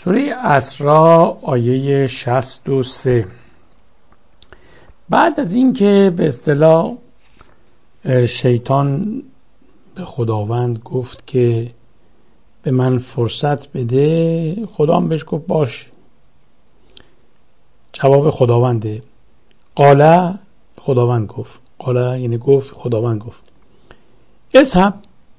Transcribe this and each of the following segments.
سوره اسراء آیه 63. بعد از این که به اصطلاح شیطان به خداوند گفت که به من فرصت بده، خدا هم بهش گفت باش. جواب خداونده. قال، خداوند گفت، قال یعنی گفت، خداوند گفت اذهب،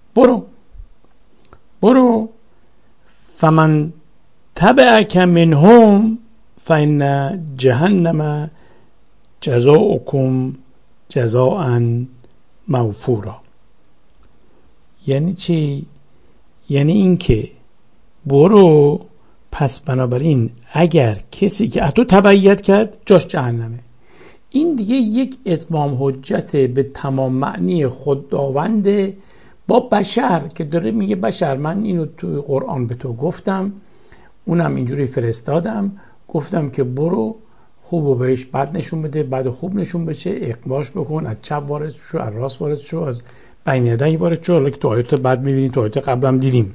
برو فمن تبعک منهم فإن جهنم جزاؤکم جزاء موفورا. یعنی چی؟ یعنی این که برو، پس بنابراین اگر کسی که تو تبعیت کرد جاش جهنمه. این دیگه یک اتمام حجت به تمام معنی خداونده با بشر که داره میگه بشر من اینو تو قرآن به تو گفتم، اونم اینجوری فرستادم، گفتم که برو خوب و بهش بد نشون بده، بد و خوب نشون بشه، اقباش بکن، از چپ وارد شو، از راست وارد شو، از بین یدی وارد شو. حالا که تو آیات بعد میبینیم، تو آیات قبلم دیدیم،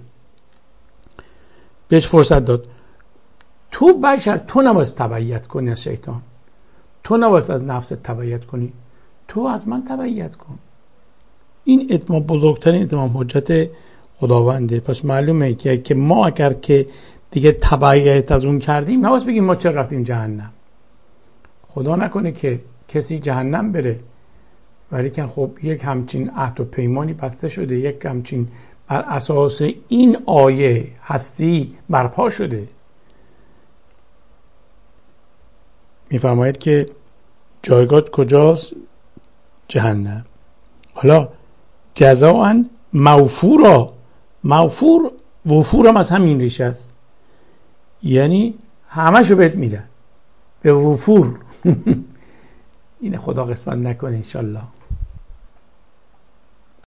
بهش فرصت داد. تو بشر، تو نباید تبعیت کنی از شیطان، تو نباید از نفست تبعیت کنی، تو از من تبعیت کن. این اتمام بزرگترین اتمام حجت خداونده. پس معلومه که ما اگر که دیگه تبعیت از اون کردیم، نباید بگیم ما چرا رفتیم جهنم. خدا نکنه که کسی جهنم بره، ولی که خب یک همچین عهد و پیمانی بسته شده، یک همچین بر اساس این آیه هستی برپا شده. میفرماید که جایگاه کجاست؟ جهنم. حالا جزاء موفورا، موفور وفور هم از همین ریشه است، یعنی همشو بهت میدن به وفور. این خدا قسمت نکنه انشالله.